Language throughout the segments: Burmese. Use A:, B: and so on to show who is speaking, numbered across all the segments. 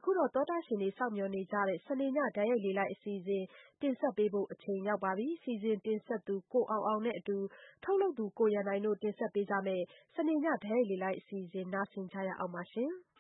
A: အခုတော့သောတာရှင်တွေစောင့်မျှော်နေကြတဲ့စနေညဓာတ်ရိုက်လေလိုက်အစီအစဉ်တင်ဆက်ပေးဖို့အချိန်ရောက်ပါပြီ။စီစဉ်တင်ဆက်သူကိုအောင်အောင်နဲ့အတူထုတ်လုပ်သူကိုရန်နိုင်တို့တင်ဆက်ပေးကြမယ့်စနေညဓာတ်ရိုက်လေလိုက်အစီအစဉ်နားဆင်ကြရအောင်ပါရှင်။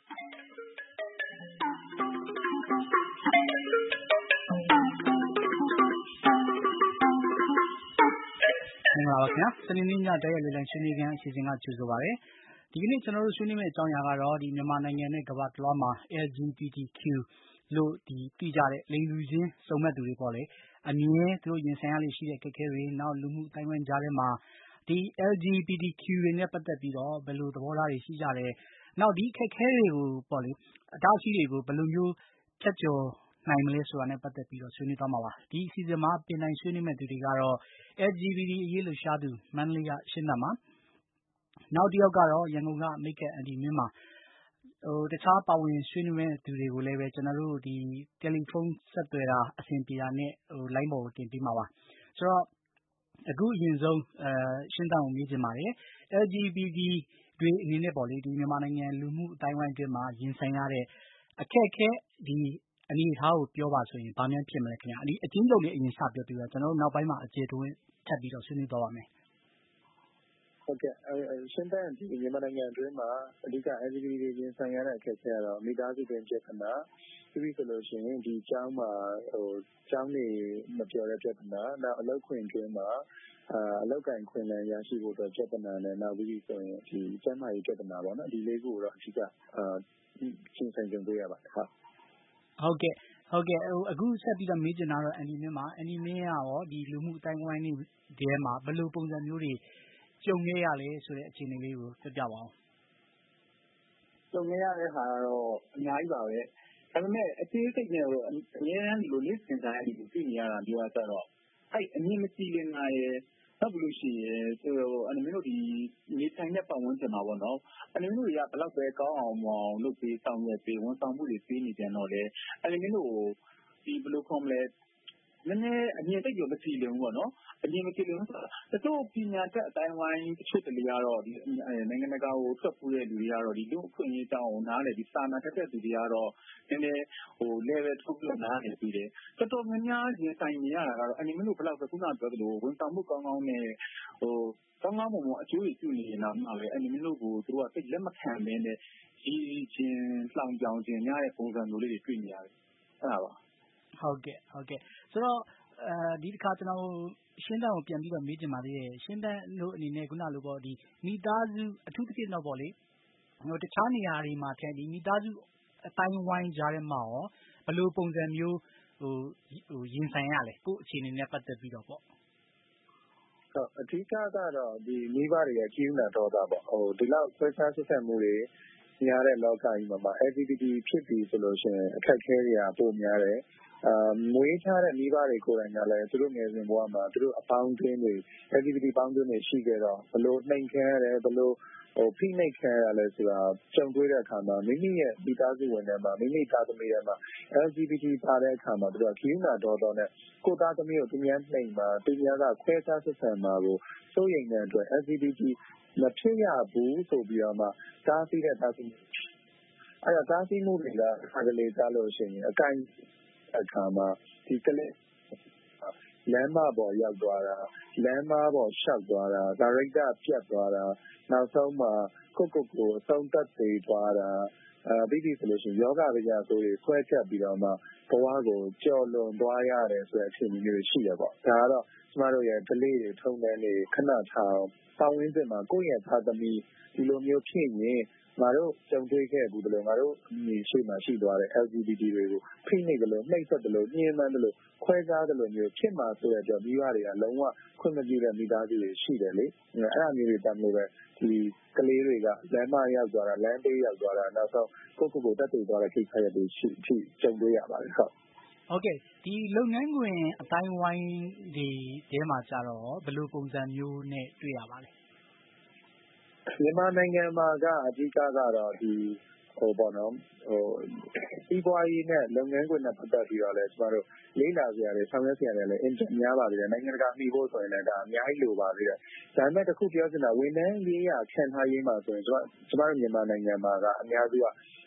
B: မင်္ဂလာပါခင်ဗျာစနေနေ့ညဓာတ်ရိုက်လေလိုက်ဆွေးနွေးခန်းအစီအစဉ်ကကြိုဆိုပါရစေဒီကနေ့ကျွန်တော်တို့ဆွေးနွေးမယ့်အကြောင်းအရာကတော့ဒီမြန်မာနိုင်ငံနဲ့ကမ္ဘာတစ်လွှားမှာ LGBTQ လို့သိကြတဲ့လိင်လူချင်းစုံမက်သူတွေပေါ့လေအမြဲသူတို့ရင်ဆိုင်ရလေရှိတဲ့အခက်အခဲတွေနောက်လူမှုအတိုင်းအဝိုင်းကြားထဲမှာဒီ LGBTQ တွေနဲ့ပတ်သက်ပြီးတော့ဘယ်လိုသဘောထားတွေရှိကြတယ်နောက်ဒီအခက်အခဲတွေကိုပေါ့လေအတားအဆီးတွေကိုဘယ်လိုမျိုးဖြတ်ကျော်နိုင်မလဲဆိုတာနဲ့ပတ်သက်ပြီးတော့ဆွေးနွေးသွားမှာပါဒီအစီအစဉ်မှာပြင်နိုင်ဆွေးနွေးမဲ့သူတွေကတော့ LGBT အရေးလှုပ်ရှားသူမန္တလေးကရှင်းသတ်မှာနောက်တစ်ယောက်ကတော့ရန်ကုန်ကမိတ်ကပ်အန်တီမင်းမှာတခြားပါဝင်ဆွေးနွေးမဲ့သူတွေကိုလည်းပဲကျွန်တော်တို့ဒီတယ်လီဖုန်းဆက်သွယ်တာအဆင်ပြေတာနဲ့လိုင်းပေါ်ကိုတင်ပေးမှာပါဆိုတော့အခုအရင်ဆုံးရှင်းသတ်အောင်မေးချင်ပါတယ် LGBT တွေအနေနဲ့ပေါ့လေဒီမြန်မာနိုင်ငံလူမှုအတိုင်းအဝိုင်းအတွင်းမှာရင်ဆိုင်ရတဲ့အခက်အခဲဒီအနေအထားကိုပြောပါဆိုရင်ဗာမြန်ဖြစ်မလဲခင်ဗျာဒီအချင်းချုပ်လေးအရင်စပြောပြပါကျွန်တော်တို့နောက်ပိုင်းမှာအခြေတွင်းထပ်ပြီးတော့ဆွေးနွေးသွားပါမယ်
C: ဟုတ်ကဲ့ရှင်းတဲ့ဒီမြန်မာနိုင်ငံအတွင်းမှာအဓိက LGBT တွေရင်ဆိုင်ရတဲ့အခက်အခဲကတော့မိသားစုတွင်ပြဿနာပြီးဆိုလို့ရှိရင်ဒီကျောင်းမှာကျောင်းနေမပြောတဲ့ပြဿနာနောက်အလုပ်ခွင့်တွင်းမှာအလောက်ကင်ခွင့်လန်းရရှိဖို့အတွက်ပြဿနာနဲ့နောက်ပြီးဆိုရင်ဒီကျန်းမာရေးပြဿနာပေါ့နော်ဒီလေးခုတော့အဓိကချင်းဆိုင်ကြုံတွေ့ရပါတယ်
B: ဟုတ်ကဲ့အခုဆက်ပြီးတော့မေးချင်တာတော့အန်ဒီမင်းမှာအန်ဒီမင်းကရောဒီလူမှုအတိုင်းအဝိုင်းတွေထဲမှာဘယ်လိုပုံစံမျိုးတွေကြုံခဲ့ရလဲဆိုတဲ့အခြေအနေလေးကိုပြောပြပါအောင်
C: ကြုံခဲ့ရတဲ့ဟာတော့အများကြီးပါပဲဒါပေမဲ့အသေးစိတ်နဲ့တော့အများအားဒီလိုလေးစင်တိုင်းဒီလိုသိနေရတာမျိုးကတော့အဲ့အမြင့်မကြည့်လင်လာရဲ့နောက်လို့ရှိရင်ဆိုတော့အနမင်းတို့ဒီနေဆိုင်တဲ့ပတ်ဝန်းကျင်မှာပေါ့နော်အနမင်းတို့ကဘယ်တော့ပဲကောင်းအောင်မအောင်လုပ်ပေးဆောင်ရွက်ပေးဝန်ဆောင်မှုတွေပေးနေကြတော့လေအနမင်းတို့ဒီဘယ်လိုခေါ်မလဲနည်းနည်းအမြင်သိကြမကြည့်လင်ဘူးပေါ့နော်အမြင်မကြည့်လင်ဆိုတာတချို့ပညာတတ်အတိုင်းဝိုင်းတချို့တလေကတော့ဒီနိုင်ငံတကာကိုထွက်ပူးတဲ့လူတွေကတော့ဒီလူအခွင့်အရေးတောင်းနားလေဒီစာနာတတ်တဲ့သူတွေကတော့နည်းနည်းlevel ထုတ်ပြီးနားနေပြီးတယ်တော်တော်များများရင်ဆိုင်နေရတာကတော့အနည်းမလို့ဘယ်လောက်ပဲခုနပြောသလိုဝန်ဆောင်မှုကောင်းကောင်းနဲ့ကောင်းကောင်းမွန်မွန်အကျိုးတွေပြုနေရင်တော့မှပဲအနည်းမလို့ကိုသူတို့ကသိလက်မခံဘဲနဲ့ဒီချင်းလောင်ပြောင်ခြင်းများတဲ့ပုံစံမျိုးလေးတွေတွေ့နေရတယ်အဲ့ဒါပါ
B: ဟုတ်ကဲ့ဆိုတော့ဒီတစ်ခါကျွန်တော်ရှင်းတန်းကိုပြန်ပြီးတော့မေးချင်ပါသေးတယ်ရှင်းတန်းတို့အနေနဲ့ခုနလိုပေါ့ဒီမိသားစုအထူးသဖြင့်တော့ပေါ့လေတခြားနေရာတွေမှာထက်ဒီမိသားစုအတိုင်းဝိုင်းကြားထဲမှာရောဘယ်လိုပုံစံမျိုးရင်ဆိုင်ရလဲကိုယ့်အခြေအနေနဲ့ပတ်သက်ပြီးတော့ပေါ့
C: အဓိကကတော့ဒီမိဘတွေရဲ့ကြီးဥနာတော်တာပေါ့ဒီလောက်ဆွဲစားဆက်ဆက်မှုတွေများတဲ့လောကကြီးမှာ LGBT ဖြစ်ပြီးဆိုလို့ရှိရင်အခက်အခဲတွေကပိုများတယ်မွေးထားတဲ့မိဘတွေကိုယ်တိုင်ကလည်းသူတို့ငယ်စဉ်ဘဝမှာသူတို့အပေါင်းအသင်းတွေ LGBT ပေါင်းအသင်းတွေရှိခဲ့တော့ဘလို့နှိမ်ခဲရတယ်ဘလို့ဖိနှိပ်ခံရလဲဆိုတာကြုံတွေ့တဲ့အခါမှာမိမိရဲ့မိသားစုဝင်တွေမှာမိမိသားသမီးတွေမှာ LGBT ပါတဲ့အခါမှာသူတို့ကကြီးနာတော်နဲ့ကိုသားသမီးကိုသူများနှိမ်မှာသူများကခွဲခြားဆက်ဆံမှာကိုစိုးရိမ်တဲ့အတွက် LGBT မဖြစ်ရဘူးဆိုပြီးတော့မှတားဆီးတဲ့တားဆီးအဲ့ဒါတားဆီးမှုတွေကအခါကလေးကြားလို့ရှိရင်အကန့်အခါမှာဒီကလေးလမ်းမပေါ်ရောက်သွားတာလမ်းမပေါ်ရှောက်သွားတာဒါရိုက်တာပြတ်သွားတာနောက်ဆုံးမှာကိုအဆုံးသက်သေးသွားတာပြီးဆိုလို့ရှိရင်ယောဂဗျာဆိုတွေဆွဲချက်ပြီးတော့မှဘဝကိုကြော်လွန်သွားရတယ်ဆိုတဲ့အခြေအနေမျိုးရှိရပေါ့ဒါကတော့ကျမတို့ရဲ့ကလေးတွေထုံတန်းတွေခဏထားပတ်ဝန်းကျင်မှာကိုယ့်ရဲ့သားသမီးဒီလိုမျိုးဖြစ်ရင်ငါတို့ကြုံတွေ့ခဲ့ဘူးလို့ငါတို့ညီရှိမှရှိသွားတဲ့ LGBT တွေကိုဖိနှိပ်တယ်လို့နှိပ်စက်တယ်လို့ညှဉ်းပန်းတယ်လို့ခွဲခြားတယ်လို့မျိုးဖြစ်မှာဆိုတဲ့အတွက်မိဘတွေကလုံးဝခွင့်မပြုတဲ့မိသားစုတွေရှိတယ်လေအဲ့ဒါမျိုးတွေတမ်းလို့ပဲဒီကလေးတွေကလမ်းမရောက်သွားတာလမ်းဘေးရောက်သွားတာနောက်ဆုံးကိုတက်တည်သွားတဲ့ကိစ္စတွေရှိကြုံတွေ့ရပါတယ်
B: ဟုတ်ကဲ့ဒီလုပ်ငန်းခွင်အတိုင်းဝိုင်းတွေထဲမှာကြတော့ဘယ်လိုပုံစံမျိုးနဲ့တွေ့ရပါလဲ
C: မြန်မာနိုင်ငံမှာကအဓိကကတော့ဒီပေါ့နော်စီးပွားရေးနဲ့လုပ်ငန်းခွင်နဲ့ပတ်သက်ပြီးတော့လည်းကျမတို့လေးလာစရာတွေဆောင်ရွက်စရာတွေလည်းအင်တာများပါသေးတယ်နိုင်ငံတကာမှီဖို့ဆိုရင်လည်းဒါအများကြီးလိုပါသေးတယ်ဒါပေမဲ့တစ်ခုပြောချင်တာဝန်ထမ်းရေးရာခံထားရေးမှာဆိုရင်ကျမတို့မြန်မာနိုင်ငံမှာကအများစုက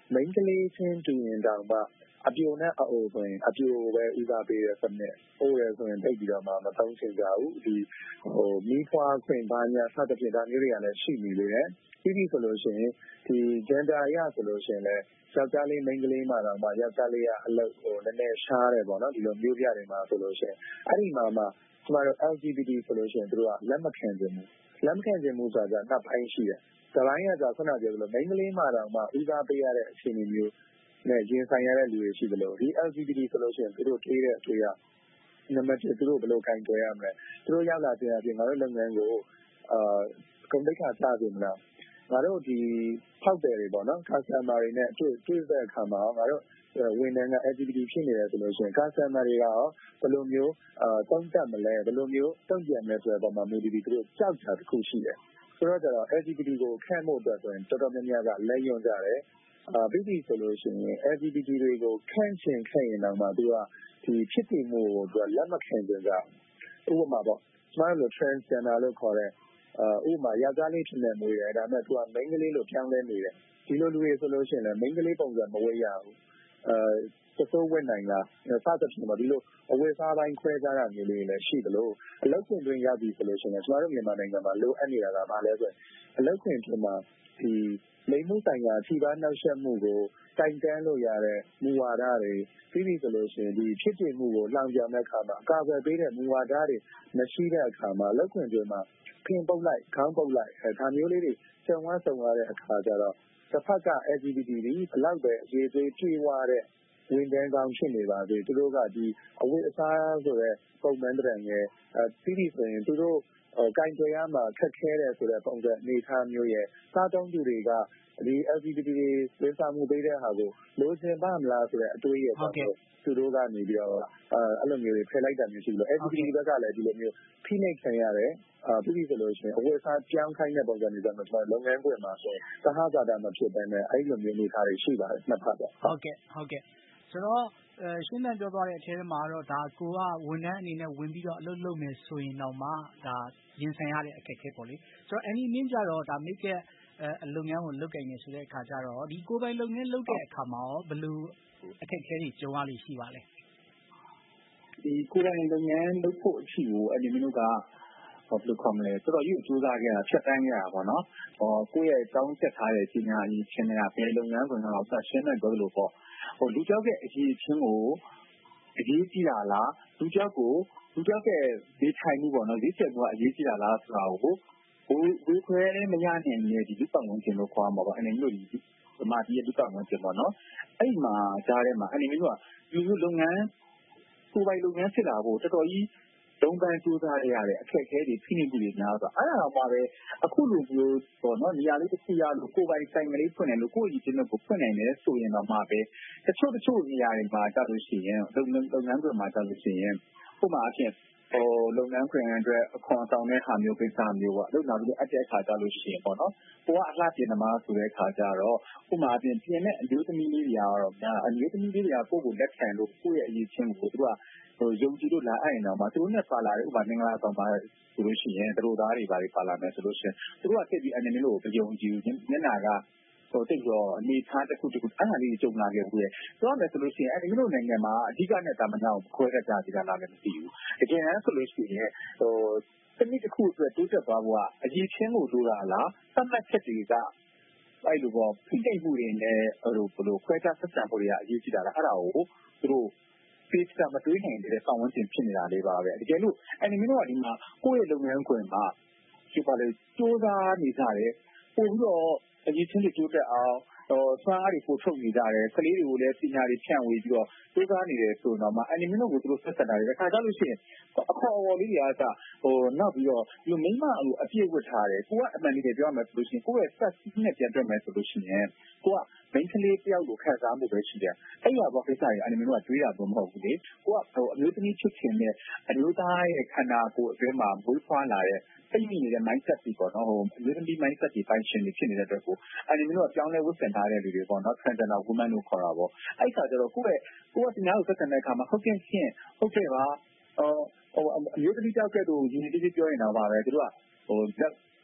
C: မိန်းကလေးချင်းတူရင်တောင်မှအပြိုနဲ့အအိုဆိုရင်အပြိုပဲဦးစားပေးတဲ့စနစ်အိုးရဆိုရင်တိတ်ပြီးတော့မှမသုံးချင်ကြဘူးဒီမီးဖွားခွင့်ဘာညာစသဖြင့်ဒါမျိုးတွေကလည်းရှိနေလေတယ်ပြီးဆိုလို့ရှိရင်ဒီ gender အရဆိုလို့ရှိရင်လည်းယောက်ျားလေးမိန်းကလေးမှတော့မှယောက်ျားလေးကအလုပ်နည်းနည်းရှားတယ်ပေါ့နော်ဒီလိုမျိုးပြတွေမှာဆိုလို့ရှိရင်အဲ့ဒီမှာမှကျမတို့ LGBT ဆိုလို့ရှိရင်တို့ကလက်မခံခြင်းဘူးဆိုတာကနှစ်ပိုင်းရှိတယ်။ဒီပိုင်းကကြာခုနပြောသလိုမိန်းကလေးမှတော့မှဦးစားပေးရတဲ့အခြေအနေမျိုးနဲ့ရင်ဆိုင်ရတဲ့လူတွေရှိသလိုဒီ LGBT ဆိုလို့ရှိရင်တို့တွေးတဲ့အတွေ့အနံပါတ်1တို့ဘယ်လိုကင်တွယ်ရမလဲ။တို့ရောက်လာတဲ့အပြင်ငါတို့လုပ်ငန်းကိုဂုဏ်သိက္ခာစစေမလား။ငါတို့ဒီဖောက်တယ်တွေပေါ့နော် customer တွေနဲ့တွေ့တဲ့အခါမှာငါတို့ဝန်ထမ်းက LGBT ဖြစ်နေတယ်ဆိုလို့ရှိရင် customer တွေကရောဘယ်လိုမျိုးသုံးသပ်မလဲဘယ်လိုမျိုးတုံ့ပြန်မလဲဆိုတဲ့ပုံမှာမျိုးဒီတို့ကြောက်တာတစ်ခုရှိတယ်ဆိုတော့ကျတော့ LGBT ကိုခန့်ဖို့အတွက်ဆိုရင်တော်တော်များများကလက်ယွန်းကြတယ်ပြီးပြီဆိုလို့ရှိရင် LGBT တွေကိုခန့်ရင်တော့မှသူကဒီဖြစ်တည်မှုကိုသူကလက်မခံကြဥပမာပေါ့ကျမတို့ transgender လို့ခေါ်တဲ့ဥပမာယောက်ျားလေးဖြစ်နေမွေးတယ်ဒါပေမဲ့သူကမိန်းကလေးလို့ပြောင်းလဲနေတယ်ဒီလိုလူတွေဆိုလို့ရှိရင်လည်းမိန်းကလေးပုံစံမဝေးရဘူးသစိုးဝတ်နိုင်လားစသဖြင့်ပေါ့ဒီလိုအဝတ်စားပိုင်းခွဲခြားတာမျိုးလေးလည်းရှိသလိုအလုပ်ခွင်တွင်ရောက်ပြီဆိုလို့ရှိရင်ကျွန်တော်တို့မြန်မာနိုင်ငံမှာလိုအပ်နေတာကဘာလဲဆိုရင်အလုပ်ခွင်တွင်မှာဒီလိင်မှုဆိုင်ရာထိပါနှောက်ယှက်မှုကိုတိုင်တန်းလို့ရတဲ့မူဝါဒတွေပြီးပြီဆိုလို့ရှိရင်ဒီဖြစ်တည်မှုကိုလှောင်ပြောင်တဲ့အခါမှာအကာအကွယ်ပေးတဲ့မူဝါဒတွေမရှိတဲ့အခါမှာအလုပ်ခွင်တွင်မှာခင်ပုတ်လိုက်ခေါင်းပုတ်လိုက်ဒါမျိုးလေးတွေကြုံရတဲ့အခါကျတော့တစ်ဖက်က LGBT တွေဘလောက်ပဲအရေးသေးပြေဝတဲ့ဝန်ထမ်းကောင်းဖြစ်နေပါသေးသူတို့ကဒီအဝတ်အစားဆိုတဲ့ပုံမှန်တရံရဲ့ပြီးပြီဆိုရင်သူတို့ကင်တွယ်ရမှာခက်ခဲတယ်ဆိုတဲ့ပုံစံအနေထားမျိုးရဲ့စားသုံးသူတွေကဒီ LGBT တွေဝန်ဆောင်မှုပေးတဲ့ဟာကိုလိုချင်ပါမလားဆိုတဲ့အတွေးရဲ့တော့သူတို့ကနေပြီးတော့အဲ့လိုမျိုးတွေဖယ်လိုက်တာမျိုးရှိလို့ LGBT ဘက်ကလည်းဒီလိုမျိုးဖိနှိပ်ခံရတယ်ပြီးပြီဆိုလို့ရှိရင်အဝတ်အစားပြောင်းခိုင်းတဲ့ပုံစံတွေတော့ကျွန်တော်လုပ်ငန်းခွင်မှာဆိုသဟဇာတမဖြစ်ဘဲနဲ့အဲ့လိုမျိုးအနေထားတွေရှိပါတယ်နှစ်ဖက်ပေါ့
B: ဟုတ်ကဲ့ဆိုတော့ရှင်းလင်းပြောသွားတဲ့အထဲမှာတော့ဒါကိုကဝန်ထမ်းအနေနဲ့ဝင်ပြီးတော့အလုပ်လုပ်မယ်ဆိုရင်တော့မှဒါရင်ဆိုင်ရတဲ့အခက်အခဲပေါ့လေဆိုတော့ any နင်းကြတော့ဒါမိတ်ကအလုပ်ငန်းကိုလုပ်ကိုင်နေဆိုတဲ့အခါကျတော့ဒီကိုယ်ပိုင်လုပ်ငန်းလုပ်တဲ့အခါမှာရောဘယ်လိုအခက်အခဲတွေကြုံရလိမ့်ရှိပါလဲ
D: ဒီကိုယ်ပိုင်လုပ်ငန်းလုပ်ဖို့အချိန်ကိုအနေမျိုးကဘယ်လိုခေါ်မလဲတော်တော်ကြီးစူးစမ်းခဲ့တာဖြတ်တန်းခဲ့တာပေါ့နော်ကိုယ့်ရဲ့တောင်းချက်ထားတဲ့ပညာအရေးချင်းတွေကဘယ်လုပ်ငန်းကတော့ဆက်ရှင်းနေကြလို့ပေါ့လူကြောက်တဲ့အရေးချင်းကိုအရေးကြီးတာလားလူကြောက်ရဲ့ဒေထိုင်မှုပေါ့နော်လေးချက်ကအရေးကြီးတာလားဆိုတာကိုဝေခွဲမရနိုင်တဲ့ဒီလူပတ်ဝန်းကျင်လို့ခေါ်မှာပေါ့အနေမျိုးဒီမာတီရဲ့လူပတ်ဝန်းကျင်ပေါ့နော်အဲ့မှာကြားထဲမှာအနေမျိုးကလူလုပ်ငန်းကိုယ်ပိုင်လုပ်ငန်းဖြစ်လာဖို့တော်တော်ကြီးလုံးပန်းစူးစမ်းရတဲ့အခက်အခဲတွေဖိနှိပ်မှုတွေများဆိုအဲ့ဒါမှပဲအခုလိုမျိုးပေါ့နော်နေရာလေးတစ်ခုရလို့ကိုယ်ပိုင်ဆိုင်ကလေးဖွင့်တယ်လို့ကိုယ့်အရေးချင်းကိုဖွင့်နိုင်တယ်ဆိုရင်တော့မှပဲတချို့နေရာတွေမှာကြလို့ရှိရင်လုပ်ငန်းခွင်မှာကြလို့ရှိရင်ဥပမာအဖြစ်လုပ်ငန်းခွင်အတွက်အခွန်ဆောင်တဲ့ဟာမျိုးကိစ္စမျိုးပေါ့လုပ်လာပြီးအတက်အခါကြလို့ရှိရင်ပေါ့နော်ကိုကအလှပြင်သမားဆိုတဲ့အခါကျတော့ဥပမာအပြင်ပြင်တဲ့အမျိုးသမီးလေးတွေကတော့အမျိုးသမီးလေးတွေကကိုယ့်ကိုလက်ခံလို့ကိုယ့်ရဲ့အရေးချင်းကိုသူကယုံကြည်လို့လာအဲ့ရင်တော့မှသူတို့နဲ့ပါလာတဲ့ဥပမာမင်္ဂလာဆောင်ပါဆိုလို့ရှိရင်တို့သားတွေပါလာမယ်ဆိုလို့ရှိရင်သူတို့ကတက်ပြီးအနေနဲ့လို့မယုံကြည်ဘူးမျက်နှာကတိတ်တော့အနေထားတစ်ခုအဲ့ဒါလေးကြုံလာခဲ့ဘူးရဲ့ပြောရမယ်ဆိုလို့ရှိရင်အဲ့ဒီမျိုးနိုင်ငံမှာအဓိကနဲ့တာမန်ကိုခွဲခဲ့ကြသေးတာလားလည်းမသိဘူးတကယ်တမ်းဆိုလို့ရှိရင်စနစ်တစ်ခုအတွက်တိုးတက်သွားဖို့ကအရေးချင်းကိုလိုတာလားသတ်မှတ်ချက်တွေကအဲ့လိုပေါ့ဖိနှိပ်မှုတွေနဲ့ဘယ်လိုခွဲခြားဆက်ဆံမှုတွေကအရေးကြီးတာလားအဲ့ဒါကိုသူတို့ပေးချမတွေးနိုင်တဲ့ပတ်ဝန်းကျင်ဖြစ်နေတာလေးပါပဲတကယ်လို့အဲ့ဒီမျိုးကဒီမှာကိုယ့်ရဲ့လုပ်ငန်းခွင်မှာဒီပါလေစူးစမ်းနေကြတယ်ပို့ပြီးတော့အရေးချင်းတွေတိုးတက်အောင်စွမ်းအားတွေပို့ထုတ်နေကြတယ်ကလေးတွေကိုလည်းပညာတွေဖြန့်ဝေပြီးတော့စူးစမ်းနေတယ်ဆိုတော့မှအဲ့ဒီမျိုးကိုသူတို့ဆက်ဆက်တာတွေအခါကြလို့ရှိရင်အခေါ်အဝေါ်လေးတွေကနောက်ပြီးတော့ဒီမိမအပြည့်ဝတ်ထားတယ်ကိုကအမှန်တကယ်ပြောရမယ်ဆိုလို့ရှိရင်ကိုယ့်ရဲ့ set နဲ့ပြန်တွက်မယ်ဆိုလို့ရှိရင်ကိုကမိန်းကလေးတယောက်ကိုခံစားမှုပဲရှိတယ်အဲ့ရပေါ့ကိစ္စတွေအဲ့ဒီမျိုးကတွေးတာတော့မဟုတ်ဘူးလေကိုကအမျိုးသမီးဖြစ်ခြင်းနဲ့အမျိုးသားရဲ့ခန္ဓာကိုယ်အတွင်းမှာမွေးဖွားလာတဲ့သိမိနေတဲ့ mindset တွေပေါ့နော်အမျိုးသမီး mindset တွေပိုင်ရှင်တွေဖြစ်နေတဲ့အတွက်ကိုအဲ့ဒီမျိုးကပြောင်းလဲဝတ်ဆင်ထားတဲ့လူတွေပေါ့နော် transgender woman လို့ခေါ်တာပေါ့အဲ့ခါကျတော့ကိုကဒီများကိုဆက်ဆံတဲ့အခါမှာဟုတ်ကဲ့ရှင်းဟုတ်ကဲ့ပါအမျိုးသမီးတယောက်ကဲ့သို့ရင်းနှီးပြောရင်တော့ပါပဲသူတို့က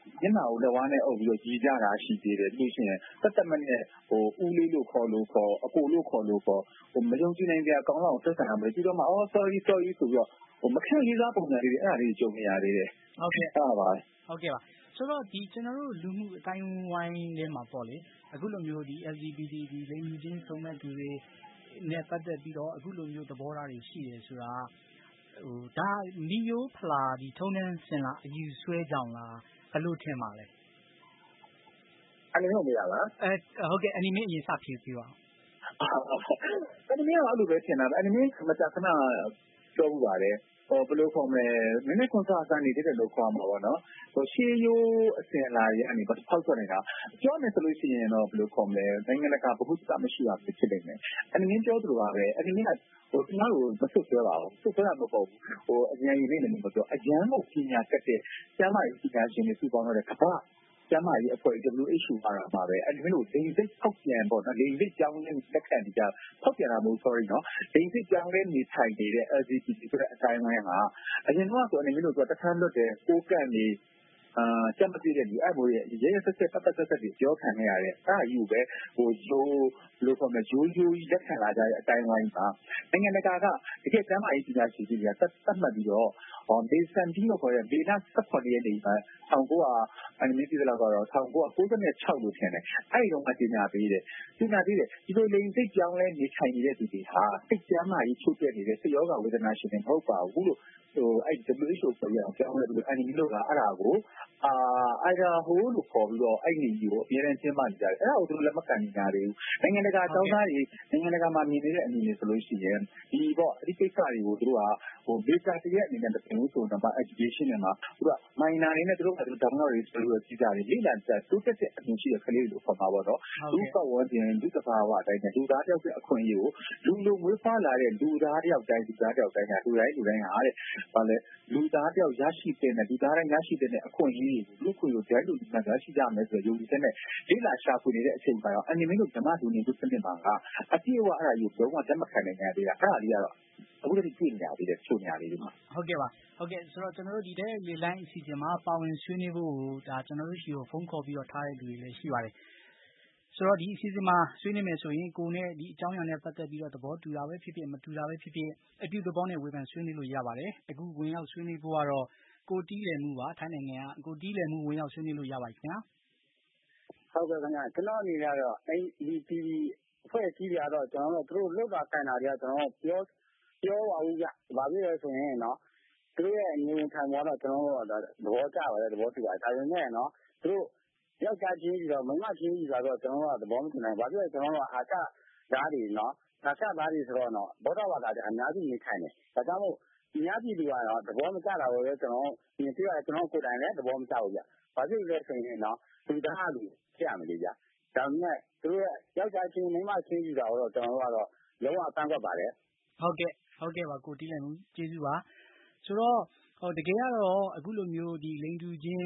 D: မျက်နှာကိုလက်ဝါးနဲ့အုပ်ပြီးတော့ရည်ကြတာရှိသေးတယ်ပြီးရှင်တတ်မဲ့နဲ့ဦးလေးလို့ခေါ်လို့ခေါ်အကိုလို့ခေါ်လို့ခေါ်မယုံကြည်နိုင်ကြကောင်းအောင်ဆက်ဆံရမယ်ပြီးတော့မှsorry ဆိုပြီးတော့မခံလေးစားပုံစံလေးတွေအဲ့ဒါလေးကြုံနေရသေးတယ်
B: ဟုတ်ကဲ့
D: အဲ့ပါ
B: ဟုတ်ကဲ့ပါဆိုတော့ကျွန်တော်တို့လူမှုအတိုင်းဝိုင်းထဲမှာပေါ့လေအခုလိုမျိုးဒီ LGBT ဒီလိင်တူချင်းဆုံးမဲ့သူတွေနဲ့ပတ်သက်ပြီးတော့အခုလိုမျိုးသဘောထားတွေရှိတယ်ဆိုတာဒါနီယိုဖလာဒီထုံးတန်းစင်လာအယူဆွဲကြောင်လားဘယ်လိုထင်ပါလဲ
D: အနီမေကိုမေးတာလား
B: ဟုတ်ကဲ့အနီမေအရင်စဖြေပြီးပါ
D: အနီမေကအဲ့လိုပဲထင်တာအနီမေမကြာခဏပြောပြပါတယ်ဘယ်လိုခေါ်မလဲနည်းနည်းကွန်ဆာဆန်နေတဲ့လို့ခေါ်မှာပေါ့နော်ရှေးရိုးအစဉ်လာရဲ့အနေနဲ့ဖောက်ထွက်နေတာပြောမယ်ဆိုလို့ရှိရင်တော့ဘယ်လိုခေါ်မလဲနိုင်ငံတကာဘဟုတ္တမရှိတာဖြစ်နေတယ်အနည်းပြောသလိုပါပဲအနည်းကကျွန်တော်တို့မဆွဆွဲပါဘူးဆွဆွဲတာမဟုတ်ဘူးအញ្ញံရည်လေးနဲ့မပြောအញ្ញံကိုပညာတတ်တဲ့ကျမ်းမာရေးပညာရှင်တွေစုပေါင်းတဲ့ကမ္ဘာကျမ်းမာရေးအဖွဲ့ WHO မှာပါပဲအဲ့ဒီလိုဒိန်စိတ်ဖောက်ပြန်ပေါ့နော်ဒိန်စိတ်ကြောင်းနဲ့လက်ခံနေကြဖောက်ပြန်တာမဟုတ် sorry နော်ဒိန်စိတ်ကြောင်းနဲ့နေထိုင်နေတဲ့ LGBT ဆိုတဲ့အတိုင်းအဝိုင်းဟာအရင်ကဆိုအနေမျိုးတော့တခါလွတ်တယ်ကိုကန့်နေကြက်မပြည့်တဲ့ဒီအဲ့လိုရဲဆက်ဆက်ပတ်သက်တွေပြောခံနေရတယ်အဲ့ဒါကြီးကိုပဲလို့ခေါ်မယ်ရိုးကြီးလက်ခံလာကြတဲ့အတိုင်းဝိုင်းပါနိုင်ငံတကာကတကယ်ကျမ်းမာရေးပညာရှင်တွေကသတ်မှတ်ပြီးတော့ဒေးစန်တီလို့ခေါ်တဲ့ဒေတာ18ရက်နေမှာ1900အနည်းပြည်လောက်ကတော့1996လို့ထင်တယ်အဲ့ဒီတော့မှပညာပေးတယ်ဒီလိုလိင်စိတ်ကြောင်းလဲနေထိုင်နေတဲ့သူတွေဟာစိတ်ကျမ်းမာရေးချုပ်ပြနေတဲ့စိတ်ယောဂဝေဒနာရှင်တွေမဟုတ်ပါဘူးလို့အဲ့ WHO ဆိုရအောင်ပြောင်းလဲပြီးတော့အနီလို့ကအဲ့ဒါကိုIdaho လို့ခေါ်ပြီးတော့အဲ့ဒီကိုအများနဲ့ကျင်းပနေကြတယ်အဲ့ဒါကိုသူတို့လက်မခံနိုင်ကြသေးဘူးနိုင်ငံတကာအကြောင်းသားတွေနိုင်ငံတကာမှာမြင်နေတဲ့အနေနဲ့ဆိုလို့ရှိရင်ဒီကိစ္စတွေကိုသူတို့ကdata တရက်အနေနဲ့တင်လို့ဆိုတော့ education တွေမှာသူက minor တွေနဲ့သူတို့ကဒေါင်းလော့တွေဆိုလို့ကြီးကြတယ်လေ့လာကြတိုးတက်တဲ့အမြင်ရှိတဲ့ကလေးတွေလို့ခေါ်မှာပေါ့နော်လူပတ်ဝန်းကျင်လူသဘာဝအတိုင်းနဲ့လူသားတယောက်ရဲ့အခွင့်အရေးကိုလူလိုမွေးဖွားလာတဲ့လူသားတယောက်တိုင်းကလူတိုင်းဟာတဲ့ဘာလဲလူသားတယောက်ရရှိတဲ့လူသားတိုင်းရရှိတဲ့အခွင့်အရေးကိုလူခွင့်ကိုကြိုက်လို့ဒီမှာရရှိကြမယ်ဆိုတော့ယုံကြည်တဲ့လေ့လာရှာဖွေနေတဲ့အချိန်မှာတော့အနိမင်းတို့ဓမ္မလူနေသူစနစ်မှာကအပြည့်အဝအဲ့ဒါကြီးဘုံကလက်မခံနိုင်ကြသေးတာအဲ့ဒါလေးကတော့အခုတည်းကြည့်နေရသေးတယ်ချို့နေရသေးတယ်မှာ
B: ဟုတ်ကဲ့ပါဟုတ်ကဲ့ဆိုတော့ကျွန်တော်တို့ဒီတဲ့လေလိုင်းအစီအစဉ်မှာပါဝင်ဆွေးနွေးဖို့ဒါကျွန်တော်တို့ရှိကိုဖုန်းခေါ်ပြီးတော့ထားတဲ့လူတွေလည်းရှိပါတယ်ဆိုတော့ဒီအစီအစဉ်မှာဆွေးနွေးမယ်ဆိုရင်ကိုနဲ့ဒီအကြောင်းအရာနဲ့ပတ်သက်ပြီးတော့သဘောတူတာပဲဖြစ်ဖြစ်မတူတာပဲဖြစ်ဖြစ်အပြုသဘောနဲ့ဝေဖန်ဆွေးနွေးလို့ရပါတယ်အခုဝင်ရောက်ဆွေးနွေးဖို့ကတော့ကိုတီးလည်မှုပါထိုင်းနိုင်ငံကကိုတီးလည်မှုဝင်ရောက်ဆွေးနွေးလို့ရပါတယ်ခင်ဗျာ
C: ဟုတ်ကဲ့ခင်ဗျာကျွန်တော်အနေနဲ့ကတော့ဒီအဖွဲ့အစည်းတွေကတော့ကျွန်တော်တို့သူတို့လောက်တာကန်တာတွေကကျွန်တော်ပြောပါဦးကြဘာဖြစ်လဲဆိုရင်နော်သူတို့ရဲ့နေဝင်ထိုင်သွားတော့ကျွန်တော်တို့သဘောကျပါတယ်သဘောတူပါတယ်ဒါပေမဲ့နော်သူတို့ယောက်ျားချင်းပြီးတော့မိန်းမချင်းပြီးတော့ကျွန်တော်တို့ကသဘောမတူနိုင်ဘာဖြစ်လဲကျွန်တော်တို့ကအာရှဓာတ်တွေနော်အာရှဓာတ်တွေဆိုတော့နော်ဗုဒ္ဓဘာသာတွေအများကြီးနေထိုင်တယ်ဒါကြောင့်မို့အများပြည်သူကတော့သဘောမကျတာကိုလည်းကျွန်တော်မြင်တွေ့ရတယ်ကျွန်တော်ကိုယ်တိုင်လည်းသဘောမကျဘူးဗျဘာဖြစ်လဲဆိုရင်နော်သူသားလူဖြစ်ရမယ်လေဗျဒါပေမဲ့သူတို့ရဲ့ယောက်ျားချင်းမိန်းမချင်းပြီးတော့ကျွန်တော်တို့ကတော့လုံးဝအပန်းကွက်ပါတယ်
B: ဟုတ်ကဲ့ပါကိုတီးလည်မှုကျေးဇူးပါဆိုတော့တကယ်ကတော့အခုလိုမျိုးဒီလိင်တူချင်း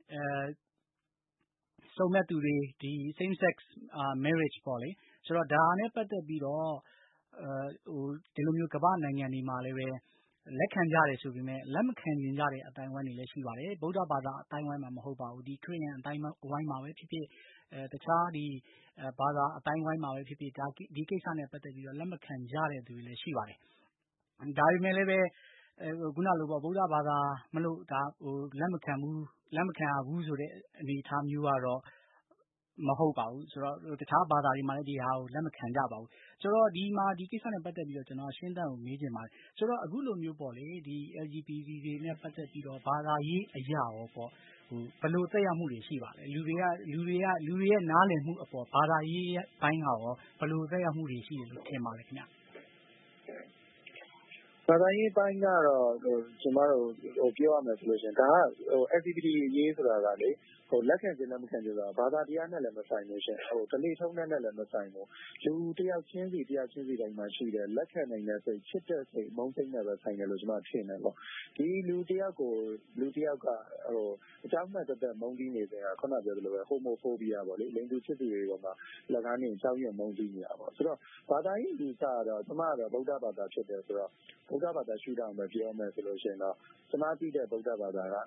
B: စုံမဲ့သူတွေဒီ same sex marriage ပေါ့လေဆိုတော့ဒါနဲ့ပတ်သက်ပြီးတော့ဒီလိုမျိုးကမ္ဘာနိုင်ငံတွေမှာလည်းပဲလက်ခံကြတယ်ဆိုပေမဲ့လက်မခံနိုင်ကြတဲ့အတိုင်းအဝိုင်းတွေလည်းရှိပါတယ်ဗုဒ္ဓဘာသာအတိုင်းအဝိုင်းမှာမဟုတ်ပါဘူးဒီခရစ်ယာန်အတိုင်းအဝိုင်းမှာပဲဖြစ်ဖြစ်တခြားဒီဘာသာအတိုင်းအဝိုင်းမှာပဲဖြစ်ဖြစ်ဒီကိစ္စနဲ့ပတ်သက်ပြီးတော့လက်မခံကြတဲ့သူတွေလည်းရှိပါတယ်ဒါပေမဲ့လည်းပဲခုနလိုပေါ့ဗုဒ္ဓဘာသာမလို့ဒါလက်မခံရဘူးဆိုတဲ့အနေအထားမျိုးကတော့မဟုတ်ပါဘူးဆိုတော့တခြားဘာသာတွေမှာလည်းဒီဟာကိုလက်မခံကြပါဘူးဆိုတော့ဒီကိစ္စနဲ့ပတ်သက်ပြီးတော့ကျွန်တော်ရှင်းတန်းကိုမေးချင်ပါတယ်ဆိုတော့အခုလိုမျိုးပေါ့လေဒီ LGBT တွေနဲ့ပတ်သက်ပြီးတော့ဘာသာရေးအရာရောပေါ့ဘယ်လိုသက်ရောက်မှုတွေရှိပါလဲလူတွေရဲ့နားလည်မှုအပေါ်ဘာသာရေးဘိုင်းကရောဘယ်လိုသက်ရောက်မှုတွေရှိတယ်လို့ထင်ပါလဲခင်ဗျ
C: ဘာသာရေးပိုင်းကတော့ကျွန်တော်တို့ပြောရမယ်ဆိုလို့ရှိရင်ဒါကLGBT ရေးဆိုတာကလေလက်ခံခြင်းနဲ့မခံခြင်းဆိုတာဘာသာတရားနဲ့လည်းမဆိုင်လို့ရှင်ဓလေ့ထုံးနဲ့လည်းမဆိုင်ဘူးလူတယောက်ချင်းစီတိုင်းမှာရှိတယ်လက်ခံနိုင်တဲ့စိတ်ချစ်တဲ့စိတ်မုန်းစိတ်နဲ့ပဲဆိုင်တယ်လို့ကျွန်တော်ထင်တယ်ပေါ့ဒီလူတယောက်ကအကြောင်းမဲ့သက်မုန်းတီးနေတယ်ခုနပြောသလိုပဲ homophobia ပေါ့လေလိင်တူချစ်သူတွေပေါ်မှာလက်ကားနေကြောက်ရွံ့မုန်းတီးနေတာပေါ့ဆိုတော့ဘာသာရေးလူစကတော့ကျွန်မကတော့ဗုဒ္ဓဘာသာဖြစ်တယ်ဆိုတော့ဗုဒ္ဓဘာသာရှုထောင့်ပဲပြောမယ်ဆိုလို့ရှိရင်တော့ကျွန်မသိတဲ့ဗုဒ္ဓဘာသာက